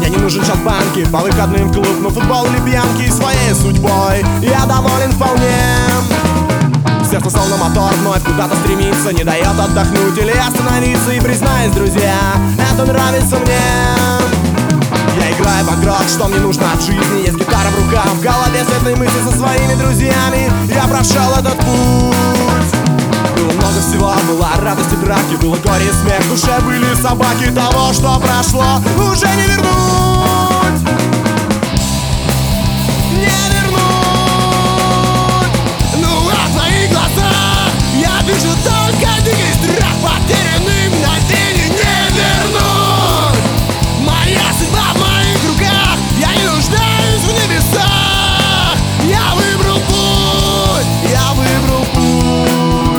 Мне не нужен счет в банке, по выходным клуб, но футбол или пьянки. Своей судьбой я доволен вполне. Сердце словно мотор вновь куда-то стремится, не дает отдохнуть или остановиться. И признаюсь, друзья, это нравится мне. Я играю в игрок, что мне нужно от жизни. Есть гитара в руках, в голове с этой мысли со своими друзьями. Я прошел этот путь. Было много всего, была радость и драки, было горе и смех, в душе были собаки. Того, что прошло, уже не вернуть. Не вернуть. Ну а в твоих глазах я вижу только дикий страх. Потерянный мгновенье не вернуть. Моя судьба в моих руках, я не нуждаюсь в небесах. Я выбрал путь, я выбрал путь.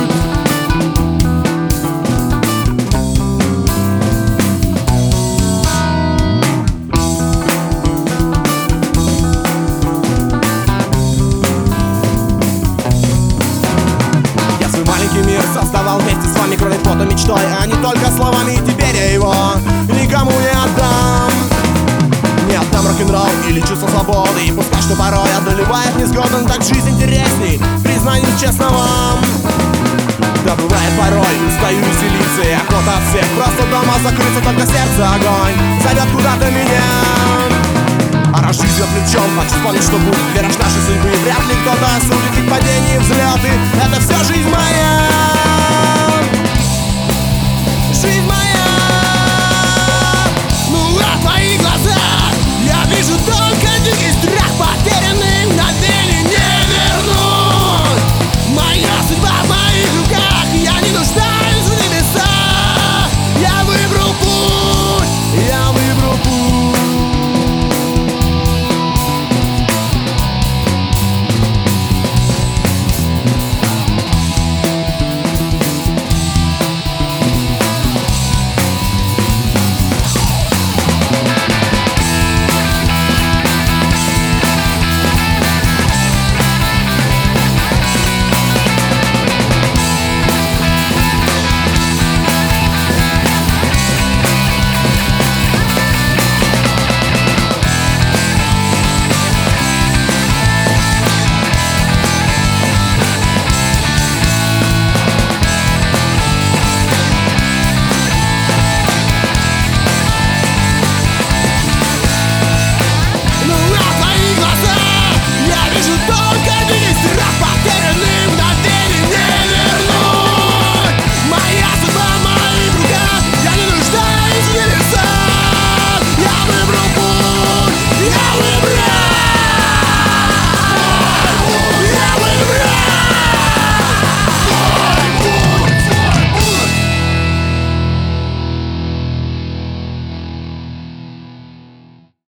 Я свой маленький мир создавал вместе с вами кровью, потом, мечтой, а не только словами. И теперь я его никому не отдам. Не отдам рок-н-ролл или чувство свободы. И пускай что порой одолевает несгода, но так жизнь интересней, признаюсь честно вам. Да бывает порой, устаю веселиться и охота от всех. Просто дома закрыться, только сердце огонь зовет куда-то меня. А раз жизнь за плечом, хочу вспомнить, что будет. Вера нашей судьбы, вряд ли кто-то осудит их падения и взлеты. Это все жизнь моя.